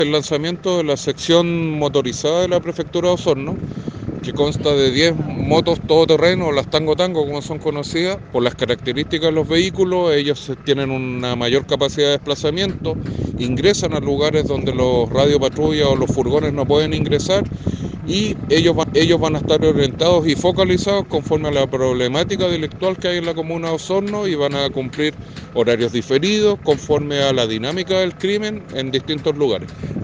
El lanzamiento de la sección motorizada de la Prefectura de Osorno, que consta de 10 motos todoterreno, o las Tango Tango como son conocidas. Por las características de los vehículos, ellos tienen una mayor capacidad de desplazamiento, ingresan a lugares donde los radiopatrullas o los furgones no pueden ingresar, y ellos van a estar orientados y focalizados conforme a la problemática delictual que hay en la comuna de Osorno, y van a cumplir horarios diferidos conforme a la dinámica del crimen en distintos lugares.